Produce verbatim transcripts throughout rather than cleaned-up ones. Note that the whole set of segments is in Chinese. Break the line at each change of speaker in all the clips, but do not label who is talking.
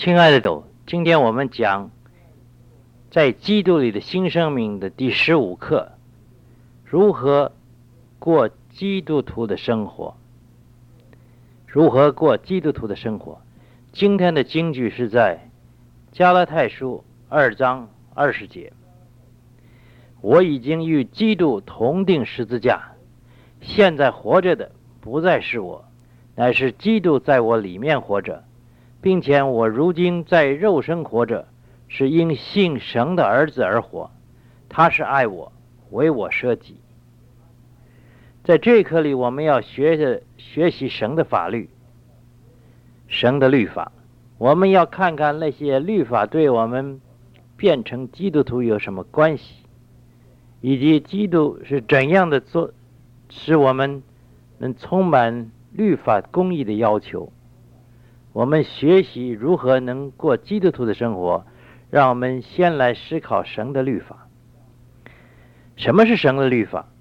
亲爱的斗，今天我们讲在基督里的新生命的第十五课，如何过基督徒的生活。如何过基督徒的生活？今天的经句是在加拉太书二章二十节。我已经与基督同定十字架，现在活着的不再是我，乃是基督在我里面活着，并且我如今在肉身活着，是因信神的儿子而活。他是爱我，为我舍己。在这一课里，我们要学的学习神的法律，神的律法。我们要看看那些律法对我们变成基督徒有什么关系，以及基督是怎样的做，使我们能充满律法公义的要求。我们学习如何能过基督徒的生活，让我们先来思考神的律法。什么是神的律法？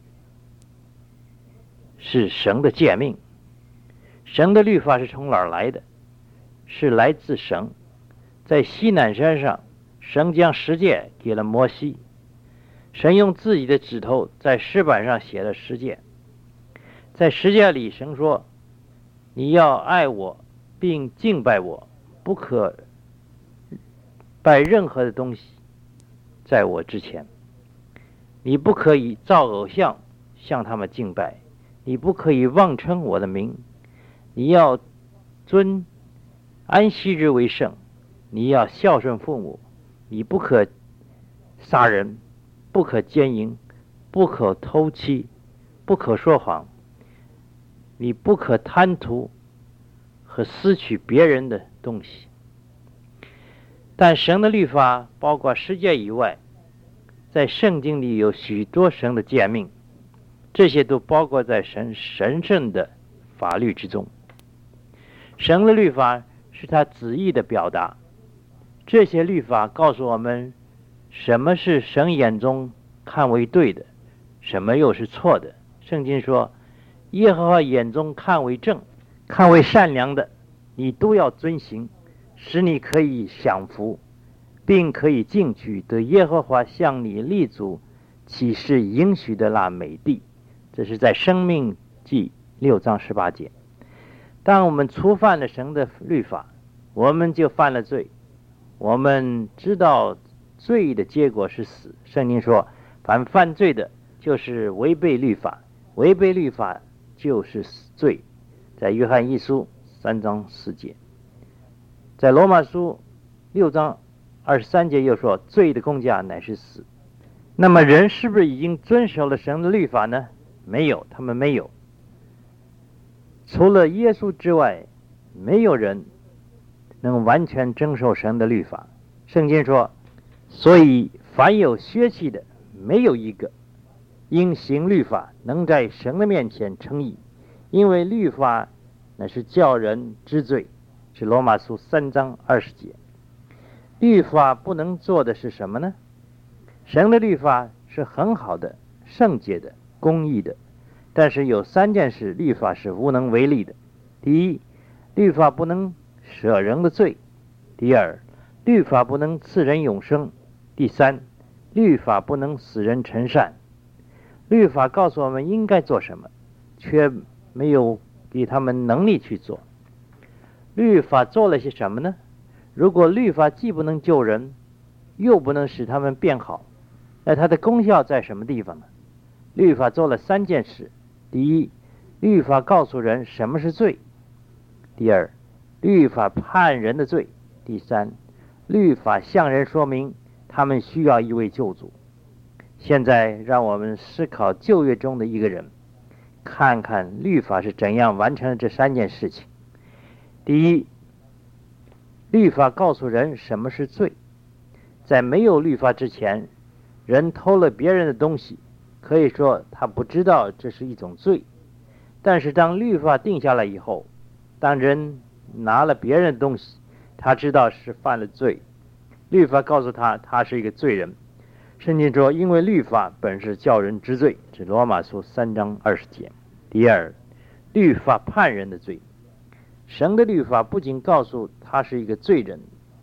是神的诫命。神的律法是从哪儿来的？是来自神。在西乃山上，神将十诫给了摩西，神用自己的指头在石板上写了十诫。在十诫里，神说，你要爱我并敬拜我，不可拜任何的东西在我之前。你不可以造偶像向他们敬拜，你不可以妄称我的名，你要尊安息日为圣，你要孝顺父母，你不可杀人，不可奸淫，不可偷妻，不可说谎，你不可贪图和私取别人的东西。但神的律法包括十诫以外，在圣经里有许多神的诫命，这些都包括在神神圣的法律之中。神的律法是他旨意的表达，这些律法告诉我们什么是神眼中看为对的，什么又是错的。圣经说，耶和华眼中看为正，看为善良的，你都要遵行，使你可以享福，并可以进去得耶和华向你立足启示应许的那美地。这是在申命记六章十八节。当我们触犯了神的律法，我们就犯了罪。我们知道罪的结果是死。圣经说，凡犯罪的就是违背律法，违背律法就是死罪。在约翰一书三章四节。在罗马书六章二十三节又说，罪的工价乃是死。那么人是不是已经遵守了神的律法呢？没有，他们没有。除了耶稣之外，没有人能完全遵守神的律法。圣经说，所以凡有血气的，没有一个因行律法能在神的面前称义，因为律法乃是叫人知罪。是罗马书三章二十节。律法不能做的是什么呢？神的律法是很好的、圣洁的、公义的，但是有三件事律法是无能为力的。第一，律法不能赦人的罪；第二，律法不能赐人永生；第三，律法不能使人成善。律法告诉我们应该做什么，却没有给他们能力去做。律法做了些什么呢？如果律法既不能救人，又不能使他们变好，那它的功效在什么地方呢？律法做了三件事。第一，律法告诉人什么是罪；第二，律法判人的罪；第三，律法向人说明他们需要一位救主。现在让我们思考旧约中的一个人，看看律法是怎样完成了这三件事情。第一，律法告诉人什么是罪。在没有律法之前，人偷了别人的东西，可以说他不知道这是一种罪。但是当律法定下来以后，当人拿了别人的东西，他知道是犯了罪。律法告诉他，他是一个罪人。圣经说，因为律法本是叫人知罪，是罗马书三章二十节。第二，律法判人的罪。神的律法不仅告诉他是一个罪人，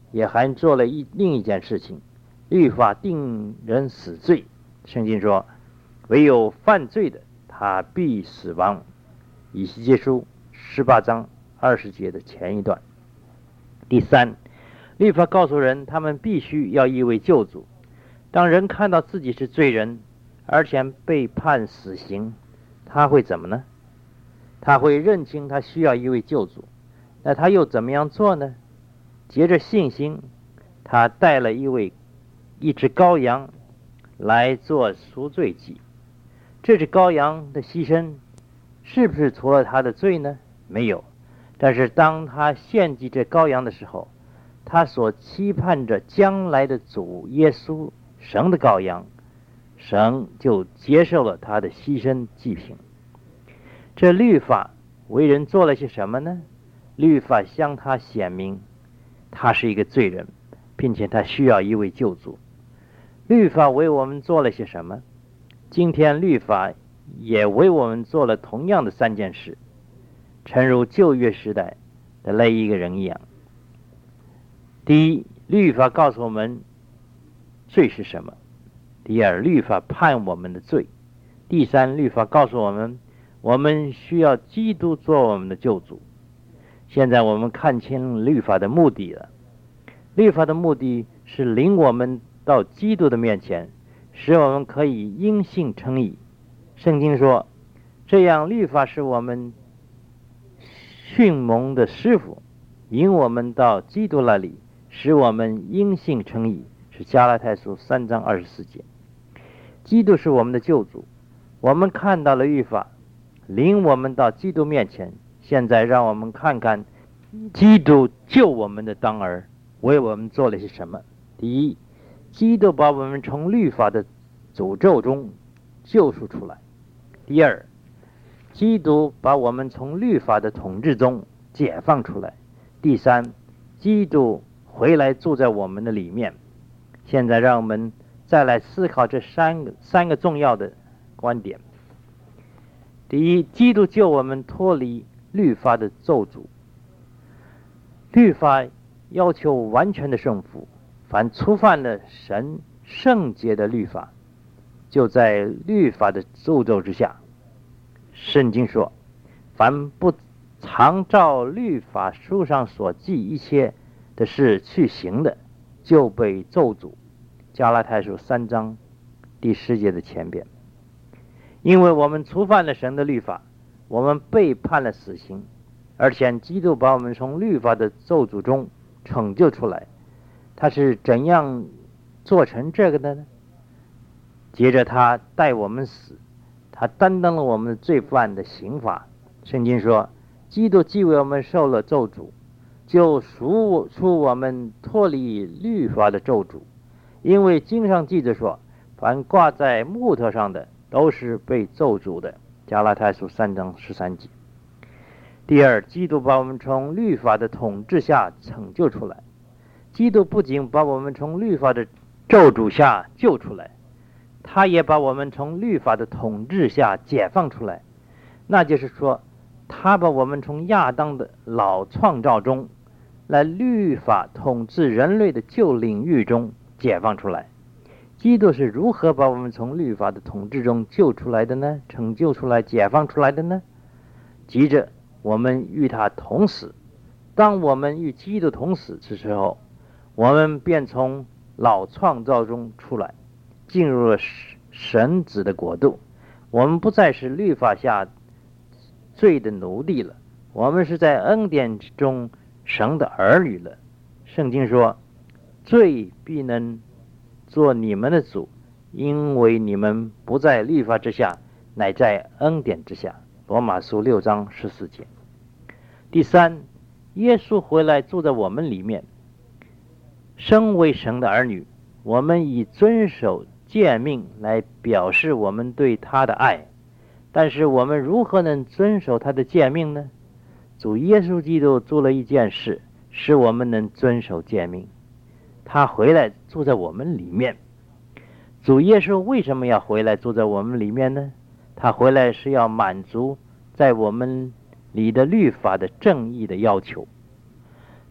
也还做了一另一件事情，律法定人死罪。圣经说，唯有犯罪的，他必死亡。以西结书十八章二十节的前一段。第三，律法告诉人，他们必须要一位救主。当人看到自己是罪人，而且被判死刑，他会怎么呢？他会认清他需要一位救主。那他又怎么样做呢？借着信心，他带了一位一只羔羊来做赎罪祭。这只羔羊的牺牲是不是除了他的罪呢？没有。但是当他献祭这羔羊的时候，他所期盼着将来的主耶稣，神的羔羊，神就接受了他的牺牲祭品。这律法为人做了些什么呢？律法向他显明他是一个罪人，并且他需要一位救主。律法为我们做了些什么？今天律法也为我们做了同样的三件事，诚如旧约时代的那一个人一样。第一，律法告诉我们罪是什么；第二，律法判我们的罪；第三，律法告诉我们我们需要基督做我们的救主。现在我们看清律法的目的了。律法的目的是领我们到基督的面前，使我们可以因信称义。圣经说，这样律法是我们训蒙的师傅，引我们到基督那里，使我们因信称义，是加拉太书三章二十四节。基督是我们的救主，我们看到了律法领我们到基督面前。现在让我们看看基督救我们的当儿为我们做了些什么。第一，基督把我们从律法的诅咒中救赎出来。第二，基督把我们从律法的统治中解放出来。第三，基督回来住在我们的里面。现在让我们再来思考这三个三个重要的观点。第一，基督救我们脱离律法的咒诅。律法要求完全的顺服，凡触犯了神圣洁的律法，就在律法的咒咒之下。圣经说，凡不常照律法书上所记一切的事去行的，就被咒诅。加拉太书三章第十节的前边。因为我们触犯了神的律法，我们被判了死刑，而且基督把我们从律法的咒诅中拯救出来。他是怎样做成这个的呢？接着他带我们死，他担当了我们罪犯的刑罚。圣经说，基督既为我们受了咒诅，就赎出我们脱离律法的咒诅。因为经上记着说，凡挂在木头上的都是被咒诅的。加拉太书三章十三节。第二，基督把我们从律法的统治下拯救出来。基督不仅把我们从律法的咒诅下救出来，他也把我们从律法的统治下解放出来。那就是说，他把我们从亚当的老创造中来律法统治人类的旧领域中解放出来。基督是如何把我们从律法的统治中救出来的呢？拯救出来，解放出来的呢？接着我们与他同死。当我们与基督同死的时候，我们便从老创造中出来，进入了神子的国度。我们不再是律法下罪的奴隶了，我们是在恩典中神的儿女了。圣经说，罪必能做你们的主，因为你们不在律法之下，乃在恩典之下。罗马书六章十四节。第三，耶稣回来住在我们里面。身为神的儿女，我们以遵守诫命来表示我们对他的爱。但是我们如何能遵守他的诫命呢？主耶稣基督做了一件事，使我们能遵守诫命。他回来住在我们里面。主耶稣为什么要回来住在我们里面呢？他回来是要满足在我们里的律法的正义的要求。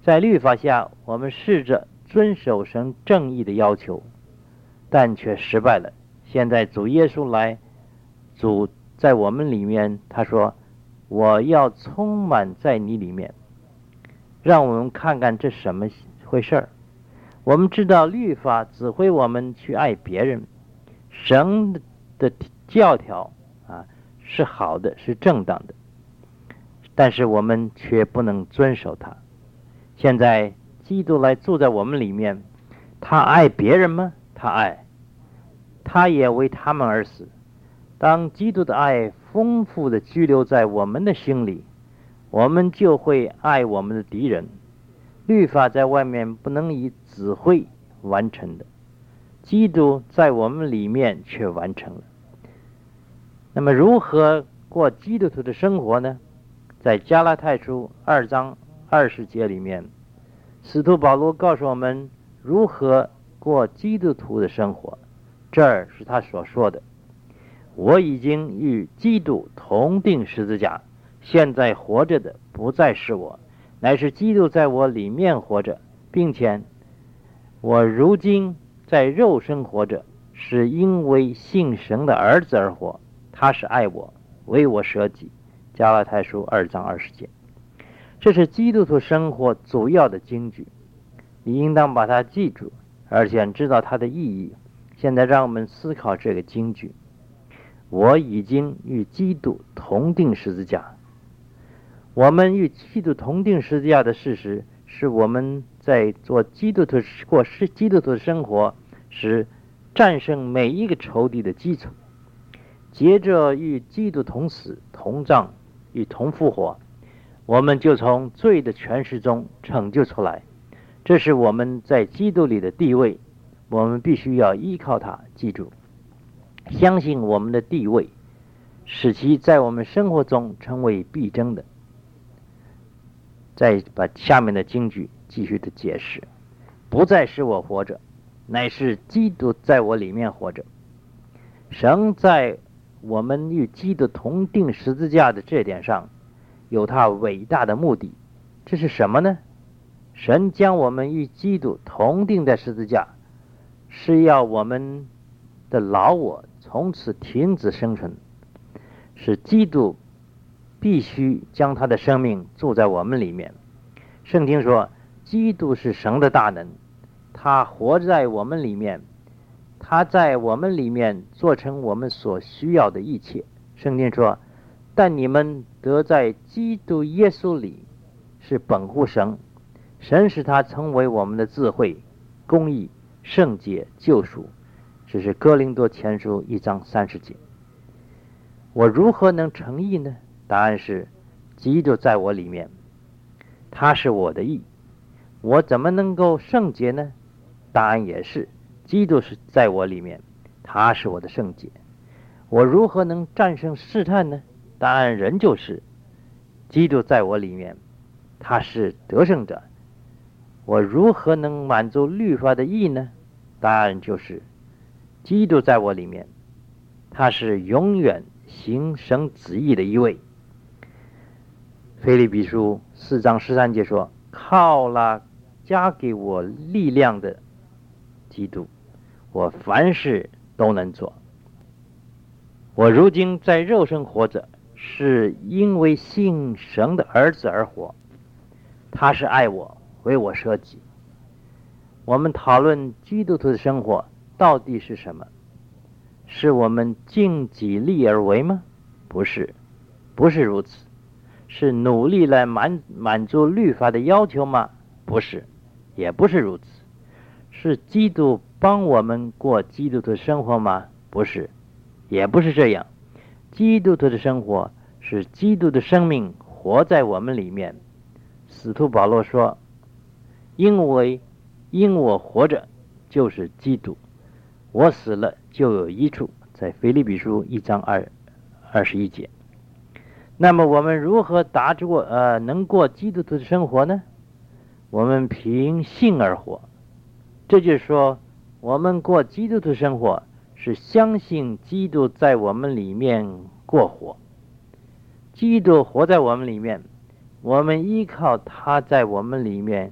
在律法下，我们试着遵守神正义的要求，但却失败了。现在主耶稣来，主在我们里面，他说我要充满在你里面。让我们看看这什么回事儿。我们知道律法指挥我们去爱别人，神的教条啊是好的，是正当的，但是我们却不能遵守它。现在基督来住在我们里面，他爱别人吗？他爱，他也为他们而死。当基督的爱丰富地居留在我们的心里，我们就会爱我们的敌人。律法在外面不能以指挥完成的，基督在我们里面却完成了。那么如何过基督徒的生活呢？在加拉太书二章二十节里面，使徒保罗告诉我们如何过基督徒的生活。这儿是他所说的，我已经与基督同定十字架，现在活着的不再是我，乃是基督在我里面活着，并且我如今在肉身活着，是因为信神的儿子而活，他是爱我，为我舍己。加拉太书二章二十节，这是基督徒生活主要的金句，你应当把它记住，而且知道它的意义。现在让我们思考这个金句，我已经与基督同定十字架。我们与基督同定十字架的事实，是我们在做基督徒过基督徒的生活时战胜每一个仇敌的基础。接着与基督同死同葬与同复活，我们就从罪的权势中拯救出来。这是我们在基督里的地位，我们必须要依靠它。记住，相信我们的地位，使其在我们生活中成为必争的。再把下面的经句继续的解释，不再是我活着，乃是基督在我里面活着。神在我们与基督同定十字架的这点上有他伟大的目的。这是什么呢？神将我们与基督同定在十字架，是要我们的老我从此停止生存，使基督必须将他的生命住在我们里面。圣经说，基督是神的大能，他活在我们里面，他在我们里面做成我们所需要的一切。圣经说，但你们得在基督耶稣里是本乎神，神使他成为我们的智慧、公义、圣洁、救赎。这是哥林多前书一章三十节。我如何能成义呢？答案是基督在我里面，他是我的义。我怎么能够圣洁呢？答案也是基督是在我里面，他是我的圣洁。我如何能战胜试探呢？答案仍旧是基督在我里面，他是得胜者。我如何能满足律法的义呢？答案就是基督在我里面，他是永远行神旨意的一位。腓立比书四章十三节说，靠了加给我力量的基督，我凡事都能做。我如今在肉身活着，是因为信神的儿子而活，他是爱我，为我舍己。我们讨论基督徒的生活到底是什么？是我们尽己力而为吗？不是，不是如此。是努力来满满足律法的要求吗？不是，也不是如此。是基督帮我们过基督徒的生活吗？不是，也不是这样。基督徒的生活是基督的生命活在我们里面。使徒保罗说，因为因我活着就是基督，我死了就有益处，在腓立比书一章二二十一节。那么我们如何达过呃能过基督徒的生活呢？我们凭信而活。这就是说，我们过基督徒生活是相信基督在我们里面过活。基督活在我们里面，我们依靠他在我们里面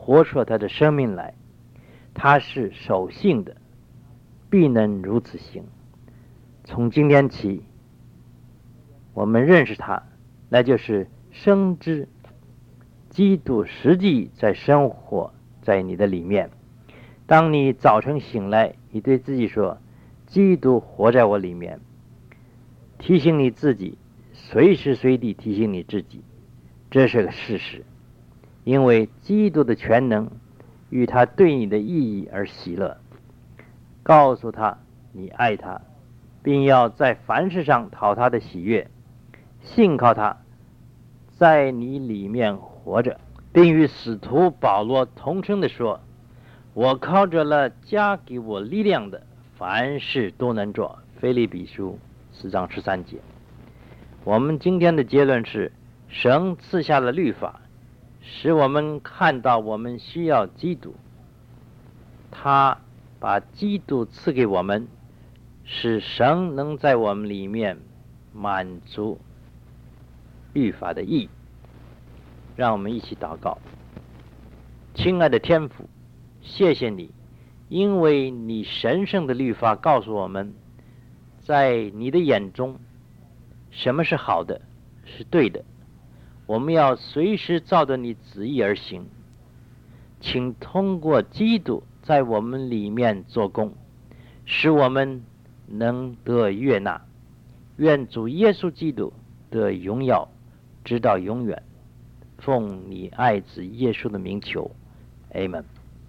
活出他的生命来。他是守信的，必能如此行。从今天起，我们认识他，那就是深知基督实际在生活在你的里面。当你早晨醒来，你对自己说，基督活在我里面，提醒你自己，随时随地提醒你自己，这是个事实。因为基督的全能与他对你的意义而喜乐，告诉他你爱他，并要在凡事上讨他的喜悦，信靠他在你里面活着，并与使徒保罗同声地说，我靠着了加给我力量的，凡事都能做。腓立比书四章十三节。我们今天的结论是，神赐下了律法，使我们看到我们需要基督，他把基督赐给我们，使神能在我们里面满足律法的意义。让我们一起祷告。亲爱的天父，谢谢你，因为你神圣的律法告诉我们，在你的眼中什么是好的，是对的，我们要随时照着你旨意而行。请通过基督在我们里面做工，使我们能得悦纳。愿主耶稣基督得荣耀直到永远。奉你爱子耶稣的名求， Amen。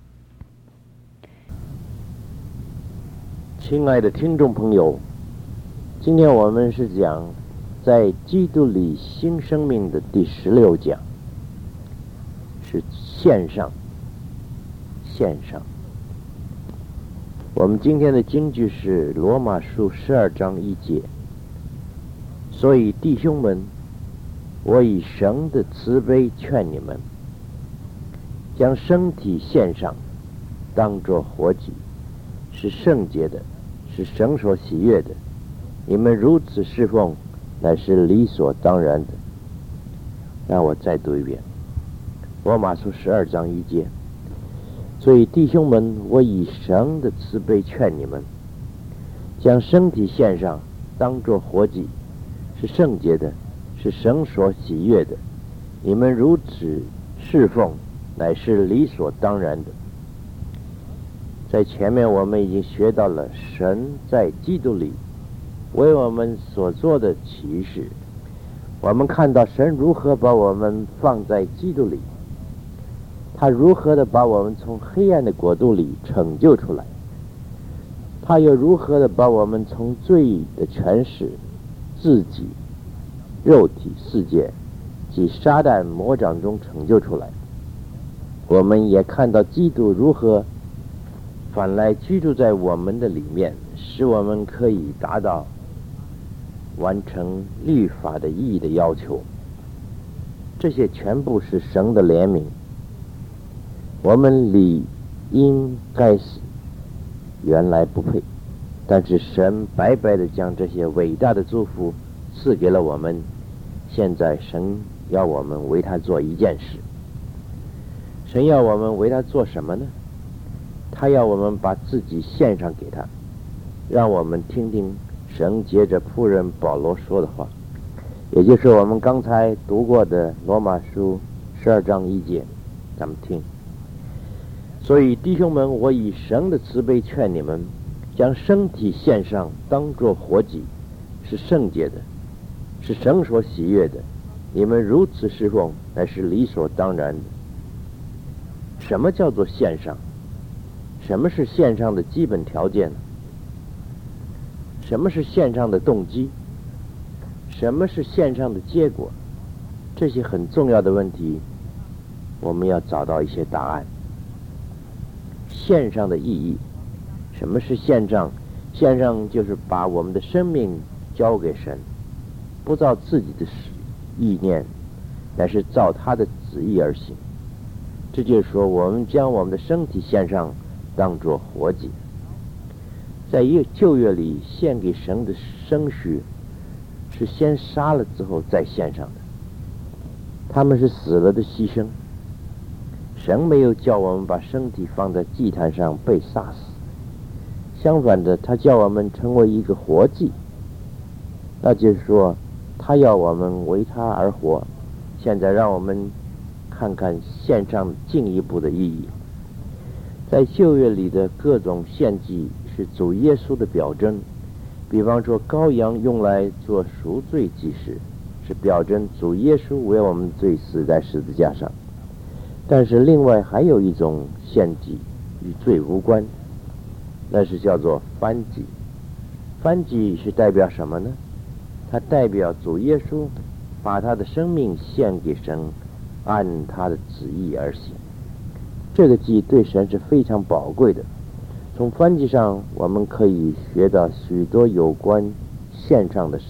亲爱的听众朋友，今天我们是讲在基督里新生命的第十六讲，是线上线上。我们今天的经句是罗马书十二章一节，所以弟兄们，我以神的慈悲劝你们，将身体献上，当作活祭，是圣洁的，是神所喜悦的。你们如此侍奉，乃是理所当然的。让我再读一遍，罗马书十二章一节。所以弟兄们，我以神的慈悲劝你们，将身体献上，当作活祭，是圣洁的，是神所喜悦的。你们如此侍奉，乃是理所当然的。在前面我们已经学到了神在基督里为我们所做的启示，我们看到神如何把我们放在基督里，他如何的把我们从黑暗的国度里拯救出来，他又如何的把我们从罪的权势、自己、肉体世界及撒旦魔掌中拯救出来。我们也看到基督如何反来居住在我们的里面，使我们可以达到完成律法的意义的要求。这些全部是神的怜悯，我们理应该是原来不配，但是神白白的将这些伟大的祝福赐给了我们。现在神要我们为他做一件事。神要我们为他做什么呢？他要我们把自己献上给他。让我们听听神接着仆人保罗说的话，也就是我们刚才读过的罗马书十二章一节。咱们听。所以弟兄们，我以神的慈悲劝你们，将身体献上，当作活祭，是圣洁的，是神所喜悦的。你们如此侍奉，乃是理所当然的。什么叫做献上？什么是献上的基本条件呢？什么是献上的动机？什么是献上的结果？这些很重要的问题，我们要找到一些答案。献上的意义，什么是献上？献上就是把我们的生命交给神，不照自己的意念，乃是照他的旨意而行。这就是说，我们将我们的身体献上，当作活祭。在旧约里，献给神的牲畜是先杀了之后再献上的，他们是死了的牺牲， 神没有叫我们把身体放在祭坛上被杀死，相反的，他叫我们成为一个活祭，那就是说他要我们为他而活。现在让我们看看献上进一步的意义。在旧约里的各种献祭是主耶稣的表征，比方说羔羊用来做赎罪祭时，是表征主耶稣为我们罪死在十字架上。但是另外还有一种献祭与罪无关，那是叫做燔祭。燔祭是代表什么呢？它代表主耶稣把他的生命献给神，按他的旨意而行。这个祭对神是非常宝贵的。从燔祭上我们可以学到许多有关献上的事。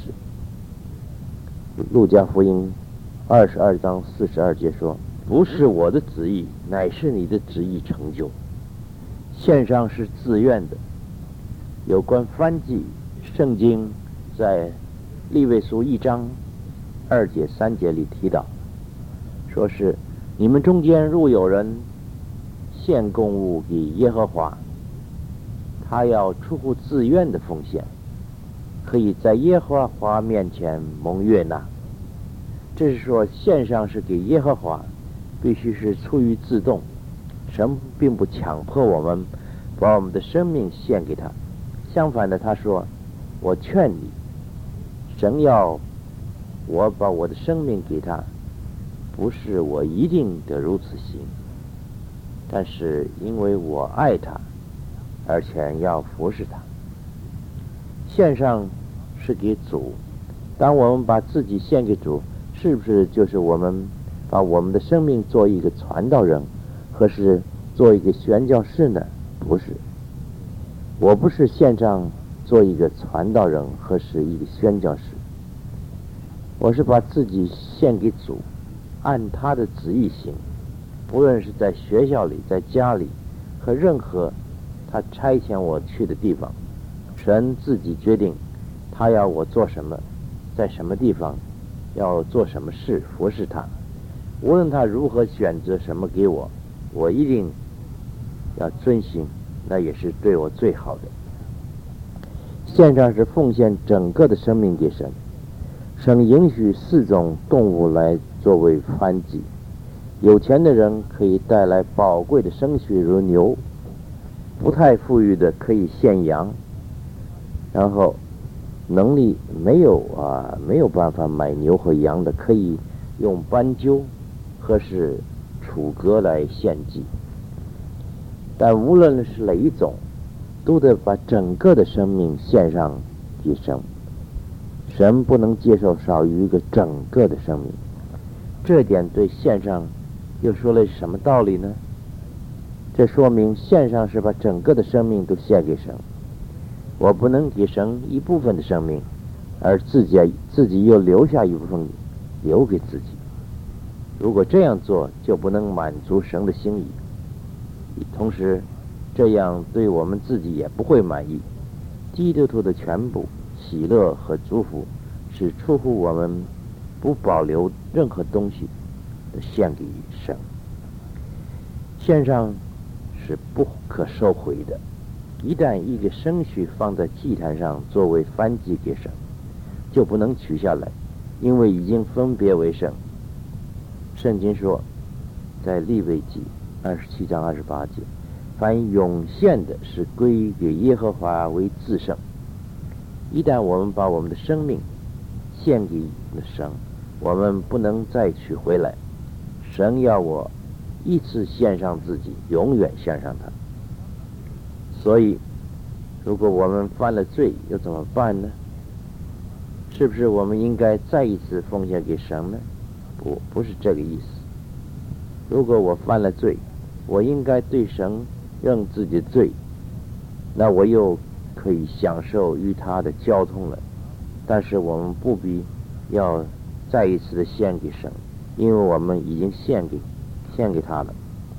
路加福音二十二章四十二节说，不是我的旨意，乃是你的旨意成就。献上是自愿的。有关燔祭，圣经在利未书一章二节三节里提到，说是你们中间若有人献供物给耶和华，他要出乎自愿的奉献，可以在耶和华面前蒙悦纳。这是说献上是给耶和华，必须是出于自动，神并不强迫我们把我们的生命献给他。相反的，他说，我劝你，神要我把我的生命给他，不是我一定得如此行，但是因为我爱他，而且要服侍他。献上是给主，当我们把自己献给主，是不是就是我们把我们的生命做一个传道人，或是做一个宣教士呢？不是，我不是献上做一个传道人或是一个宣教士，我是把自己献给主，按他的旨意行。不论是在学校里，在家里，和任何他差遣我去的地方，神自己决定他要我做什么，在什么地方要做什么事服侍他。无论他如何选择什么给我，我一定要遵行，那也是对我最好的。献上是奉献整个的生命给神。神允许四种动物来作为燔祭。有钱的人可以带来宝贵的牲畜如牛，不太富裕的可以献羊，然后能力没有啊没有办法买牛和羊的，可以用斑鸠或是楚歌来献祭。但无论是哪一种，都得把整个的生命献上给神。神不能接受少于一个整个的生命。这点对献上又说了什么道理呢？这说明献上是把整个的生命都献给神。我不能给神一部分的生命，而自己自己又留下一部分留给自己。如果这样做，就不能满足神的心意，同时这样对我们自己也不会满意。基督徒的全部喜乐和祝福是出乎我们不保留任何东西的献给神。献上是不可收回的，一旦一个牲畜放在祭坛上作为燔祭给神，就不能取下来，因为已经分别为圣。圣经说，在利未记二十七章二十八节，凡涌现的是归给耶和华为自圣。一旦我们把我们的生命献给神，我们不能再取回来。神要我一次献上自己，永远献上他。所以如果我们犯了罪又怎么办呢？是不是我们应该再一次奉献给神呢？不，不是这个意思。如果我犯了罪，我应该对神认自己的罪，那我又可以享受与他的交通了。但是我们不必要再一次的献给神，因为我们已经献给献给他了。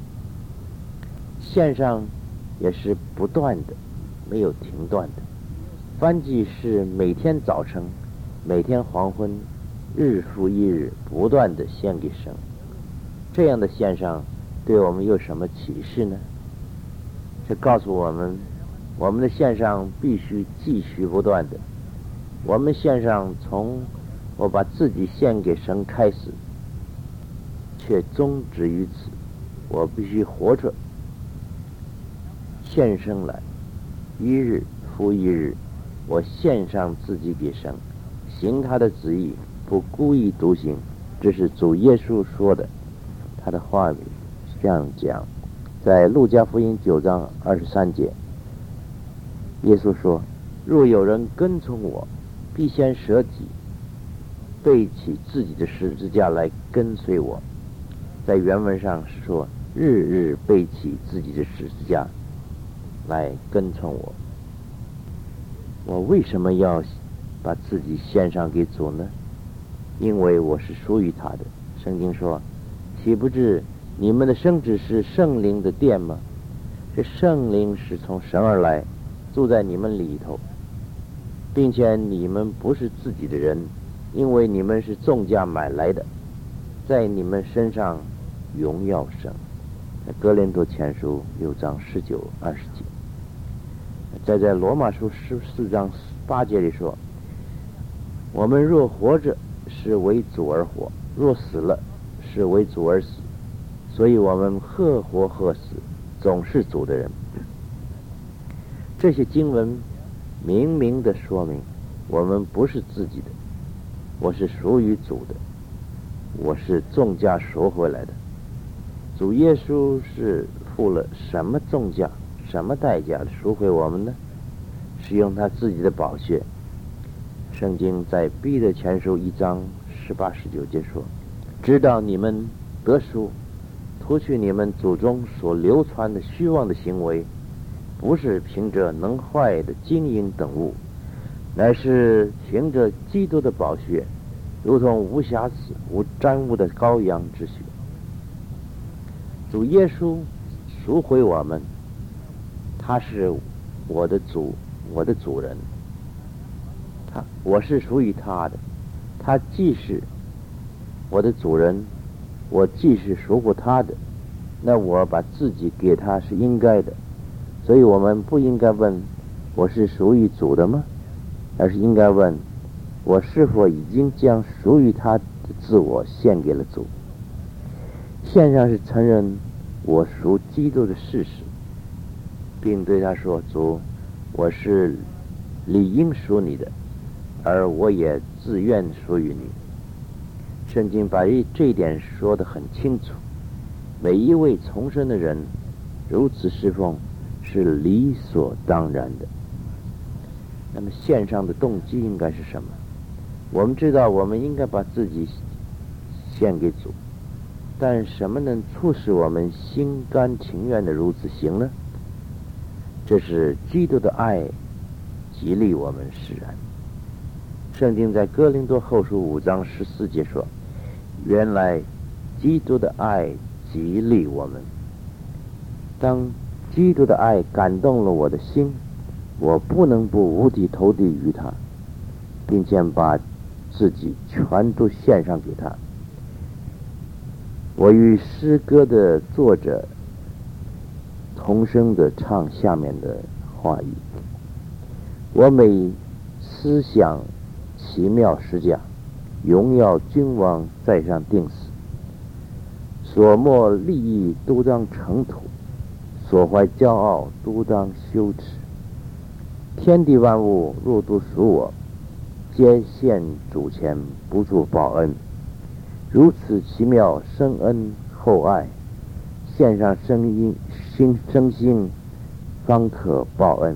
献上也是不断的，没有停断的。燔祭是每天早晨，每天黄昏，日复一日不断的献给神。这样的献上对我们有什么启示呢？这告诉我们，我们的献上必须继续不断的。我们献上从我把自己献给神开始，却终止于此。我必须活着献身来，一日复一日，我献上自己给神，行他的旨意，不故意独行。这是主耶稣说的，他的话语是这样讲。在路加福音九章二十三节，耶稣说：若有人跟从我，必先舍己，背起自己的十字架来跟随我。在原文上是说，日日背起自己的十字架来跟从我。我为什么要把自己献上给主呢？因为我是属于他的。圣经说，岂不知你们的生殖是圣灵的殿吗？这圣灵是从神而来，住在你们里头，并且你们不是自己的人，因为你们是重价买来的，在你们身上荣耀神。在哥林多前书六章十九二十节，再在罗马书十四章八节里说，我们若活着，是为主而活；若死了，是为主而死。所以我们或活或死，总是主的人。这些经文明明的说明，我们不是自己的，我是属于主的，我是重价赎回来的。主耶稣是付了什么重价、什么代价赎回我们呢？是用他自己的宝血。圣经在彼得前书一章十八十九节说：知道你们得赎，脱去你们祖宗所流传的虚妄的行为，不是凭着能坏的金银等物，乃是凭着基督的宝血，如同无瑕疵无沾污的羔羊之血。主耶稣赎回我们，他是我的主，我的主人，他我是属于他的，他既是我的主人，我既是属乎他的，那我把自己给他是应该的。所以我们不应该问我是属于主的吗？而是应该问我是否已经将属于他的自我献给了主。献上是承认我属基督的事实，并对他说：主，我是理应属你的，而我也自愿属于你。圣经把这一点说得很清楚，每一位重生的人如此侍奉是理所当然的。那么献上的动机应该是什么？我们知道我们应该把自己献给主，但什么能促使我们心甘情愿的如此行呢？这是基督的爱激励我们使然。圣经在哥林多后书五章十四节说：原来基督的爱激励我们。当基督的爱感动了我的心，我不能不五体投地于他，并且把自己全都献上给他。我与诗歌的作者同声的唱下面的话语：我每思想奇妙施价，荣耀君王在上定死，所莫利益都当尘土，所怀骄傲都当羞耻。天地万物若都属我，皆献主前，不住报恩。如此奇妙深恩厚爱，献上生音心生心，方可报恩。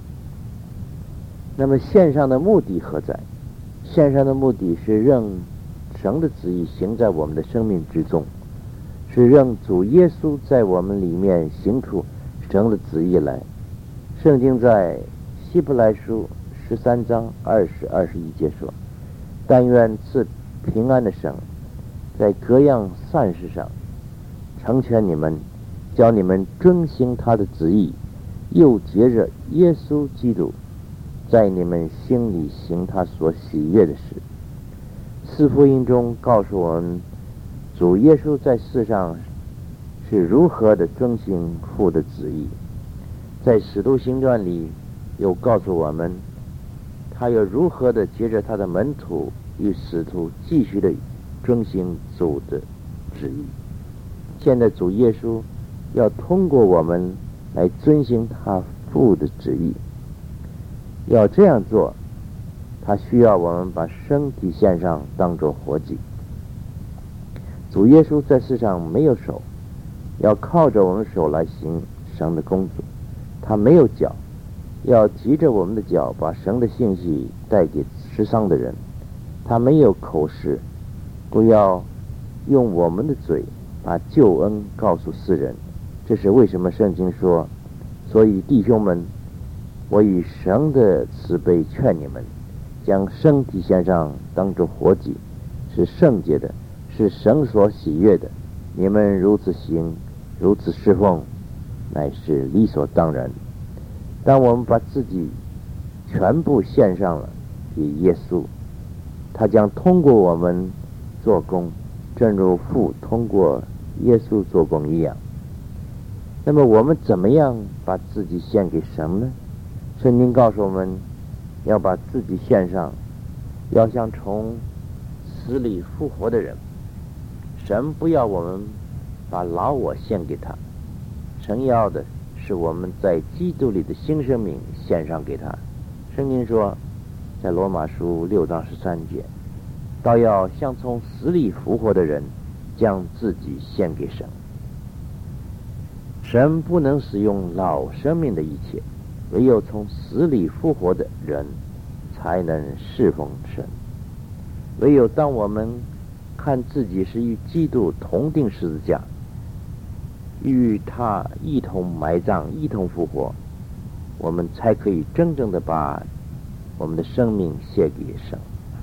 那么献上的目的何在？献上的目的是让神的旨意行在我们的生命之中，是让主耶稣在我们里面行出神的旨意来。圣经在希伯来书十三章二十二十一节说：但愿赐平安的神，在各样善事上成全你们，叫你们遵行他的旨意，又接着耶稣基督在你们心里行他所喜悦的事。四福音中告诉我们，主耶稣在世上是如何的遵行父的旨意。在使徒行传里又告诉我们，他又如何的接着他的门徒与使徒继续的遵行主的旨意。现在主耶稣要通过我们来遵行他父的旨意，要这样做，他需要我们把身体献上当作活祭。主耶稣在世上没有手，要靠着我们手来行神的工作。他没有脚，要提着我们的脚把神的信息带给世上的人。他没有口实，不要用我们的嘴把救恩告诉世人。这是为什么圣经说，所以弟兄们，我以神的慈悲劝你们，将身体献上当作活祭，是圣洁的，是神所喜悦的。你们如此行，如此侍奉，乃是理所当然。当我们把自己全部献上了给耶稣，他将通过我们做工，正如父通过耶稣做工一样。那么我们怎么样把自己献给神呢？圣经告诉我们，要把自己献上，要像从死里复活的人。神不要我们把老我献给他，神要的是我们在基督里的新生命献上给他。圣经说，在罗马书六章十三节，倒要像从死里复活的人，将自己献给神。神不能使用老生命的一切，唯有从死里复活的人才能侍奉神。唯有当我们看自己是与基督同定十字架，与他一同埋葬，一同复活，我们才可以真正的把我们的生命献给神。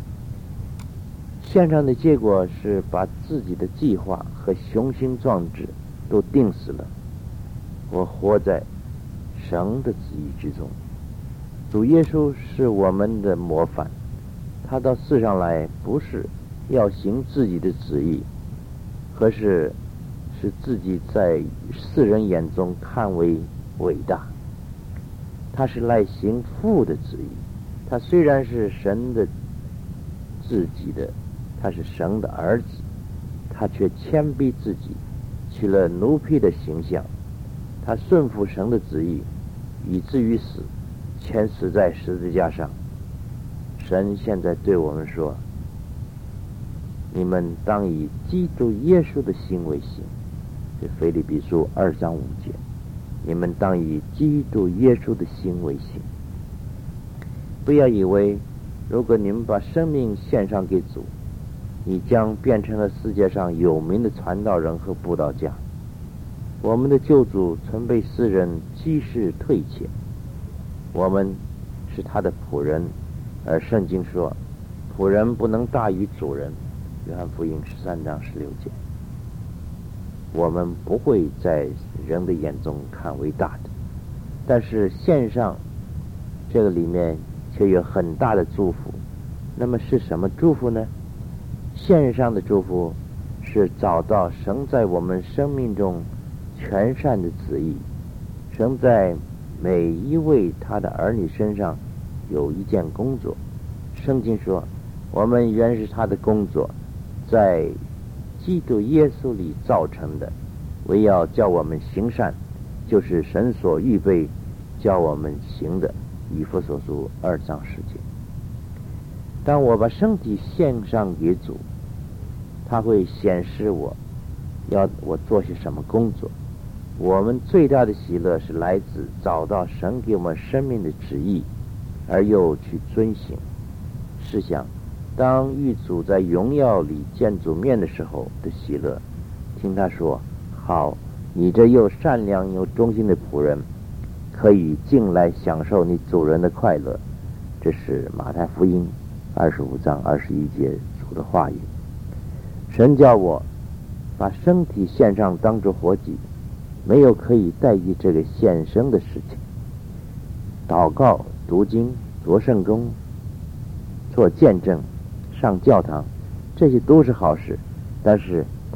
献上的结果是把自己的计划和雄心壮志都定死了，我活在神的旨意之中。主耶稣是我们的模范，他到世上来不是要行自己的旨意，可是使自己在世人眼中看为伟大。他是来行父的旨意。他虽然是神的自己的，他是神的儿子，他却谦卑自己，取了奴婢的形象。他顺服神的旨意，以至于死，全死在十字架上。神现在对我们说，你们当以基督耶稣的心为心。这腓立比书二章五节，你们当以基督耶稣的心为心。不要以为如果你们把生命献上给主，你将变成了世界上有名的传道人和布道家。我们的救主曾被世人讥视退怯，我们是他的仆人，而圣经说仆人不能大于主人，约翰福音十三章十六节。我们不会在人的眼中看为大的，但是献上这个里面却有很大的祝福。那么是什么祝福呢？献上的祝福是找到神在我们生命中全善的旨意。神在每一位他的儿女身上有一件工作。圣经说，我们原是他的工作，在基督耶稣里造成的，为要叫我们行善，就是神所预备叫我们行的。以弗所书二章十节。当我把身体献上给主，他会显示我要我做些什么工作。我们最大的喜乐是来自找到神给我们生命的旨意，而又去遵行。试想，当遇主在荣耀里见主面的时候的喜乐，听他说，好，你这又善良又忠心的仆人，可以进来享受你主人的快乐。这是马太福音二十五章二十一节主的话语。神叫我把身体献上当作活祭，没有可以代替这个献身的事情。祷告、读经、做圣工、做见证、上教堂，这些都是好事，但是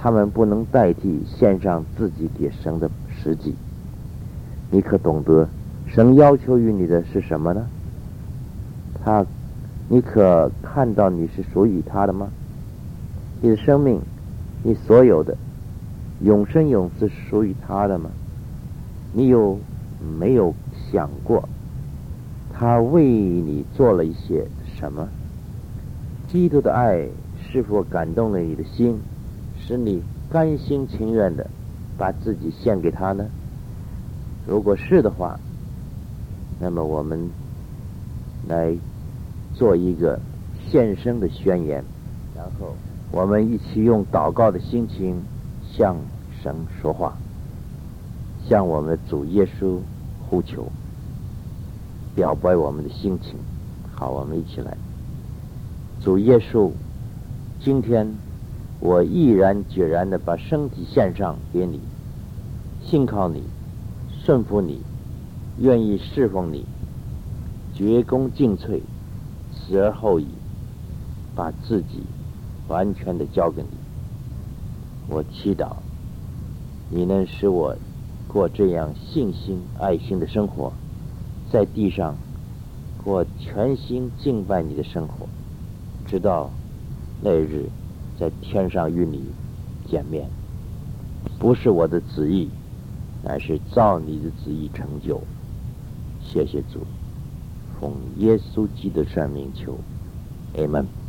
他们不能代替献上自己给神的实际。你可懂得神要求于你的是什么呢？他，你可看到你是属于他的吗？你的生命，你所有的永生永死是属于他的吗？你有没有想过他为你做了一些什么？基督的爱是否感动了你的心，使你甘心情愿的把自己献给他呢？如果是的话，那么我们来做一个献身的宣言，然后我们一起用祷告的心情向神说话，向我们的主耶稣呼求，表白我们的心情。好，我们一起来。主耶稣，今天我毅然决然地把身体献上给你，信靠你，顺服你，愿意侍奉你，鞠躬尽瘁，死而后已，把自己完全地交给你。我祈祷你能使我过这样信心爱心的生活，在地上过全心敬拜你的生活，直到那日在天上与你见面。不是我的旨意，乃是照你的旨意成就。谢谢主，奉耶稣基督的圣名求，阿们。